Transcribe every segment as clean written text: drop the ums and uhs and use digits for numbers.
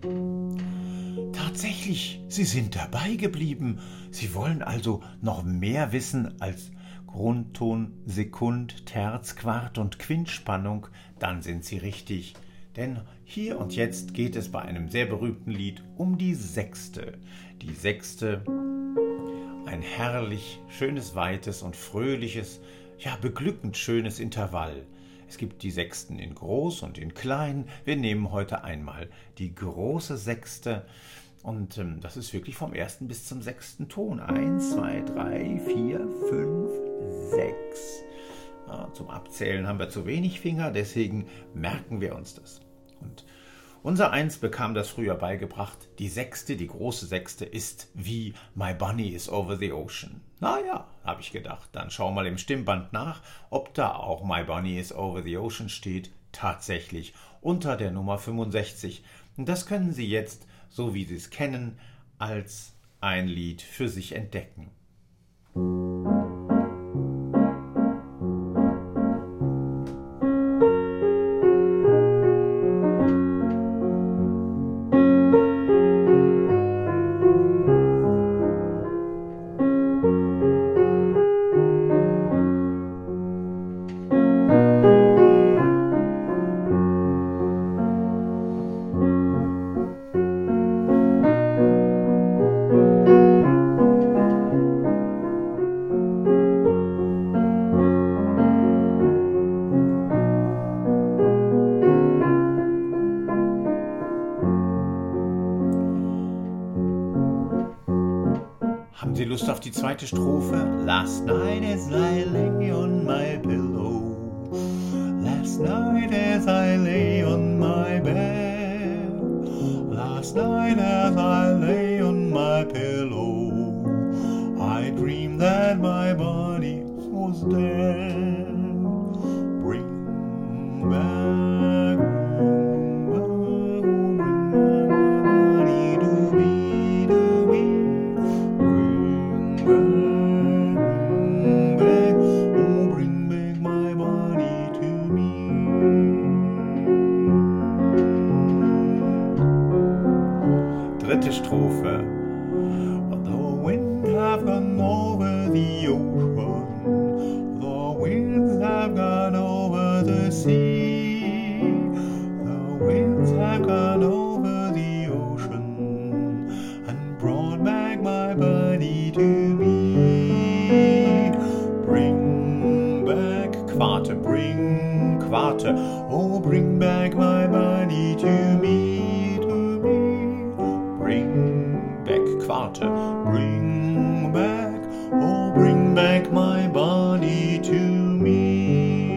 Tatsächlich, Sie sind dabei geblieben. Sie wollen also noch mehr wissen als Grundton, Sekund, Terz, Quart und Quintspannung. Dann sind Sie richtig. Denn hier und jetzt geht es bei einem sehr berühmten Lied um die Sechste. Die Sechste, ein herrlich, schönes, weites und fröhliches, ja beglückend schönes Intervall. Es gibt die Sechsten in groß und in klein. Wir nehmen heute einmal die große Sechste. Und das ist wirklich vom ersten bis zum sechsten Ton. 1, 2, 3, 4, 5, 6. Ja, zum Abzählen haben wir zu wenig Finger, deswegen merken wir uns das. Und unser Eins bekam das früher beigebracht. Die Sechste, die große Sechste, ist wie My Bunny is over the ocean. Naja, habe ich gedacht, dann schau mal im Stimmband nach, ob da auch My Bunny is over the ocean steht. Tatsächlich, unter der Nummer 65. Und das können Sie jetzt, so wie Sie es kennen, als ein Lied für sich entdecken. Haben Sie Lust auf die zweite Strophe? Last night as I lay on my pillow, last night as I lay on my bed, last night as I lay on my pillow, I dreamed that my body was dead. Bring back, bring my body to me, to me. Bring back my body to me. Dritte Strophe. The wind have gone over the ocean, the winds have gone over the sea, the winds have gone over the ocean and brought back my body to me. Bring back, Quarte, bring, Quarte, oh bring back my body to me, to me. Bring back, Quarte, bring back, oh bring back my body to me.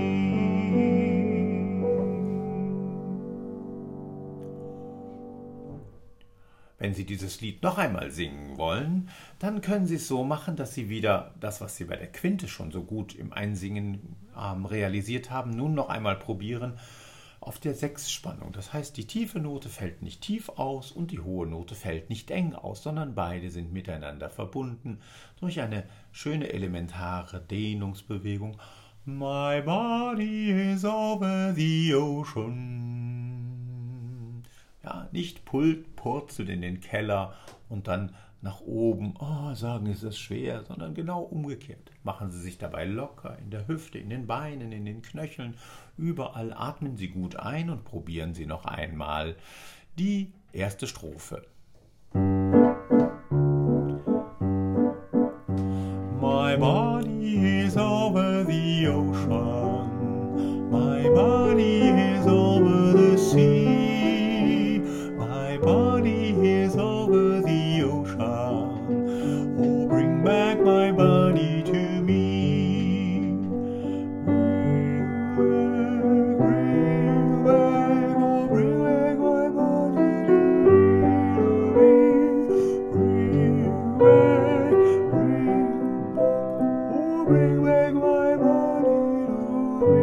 Wenn Sie dieses Lied noch einmal singen wollen, dann können Sie es so machen, dass Sie wieder das, was Sie bei der Quinte schon so gut im Einsingen realisiert haben, nun noch einmal probieren auf der Sechsspannung. Das heißt, die tiefe Note fällt nicht tief aus und die hohe Note fällt nicht eng aus, sondern beide sind miteinander verbunden durch eine schöne elementare Dehnungsbewegung. My body is over the ocean. Ja, nicht purzeln in den Keller und dann nach oben, sagen, es ist schwer, sondern genau umgekehrt. Machen Sie sich dabei locker in der Hüfte, in den Beinen, in den Knöcheln. Überall atmen Sie gut ein und probieren Sie noch einmal die erste Strophe. My body is over the ocean, my body is over the sea, my body is over the ocean, oh bring back my body to me. Bring back, oh bring back my body to me. Bring back, oh bring back my body to me.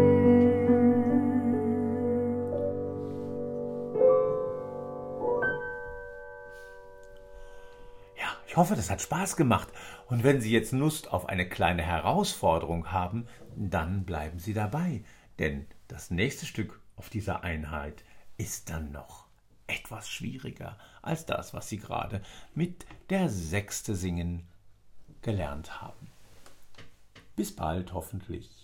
Ja, ich hoffe, das hat Spaß gemacht. Und wenn Sie jetzt Lust auf eine kleine Herausforderung haben, dann bleiben Sie dabei. Denn das nächste Stück auf dieser Einheit ist dann noch etwas schwieriger als das, was Sie gerade mit der Sechste singen gelernt haben. Bis bald hoffentlich.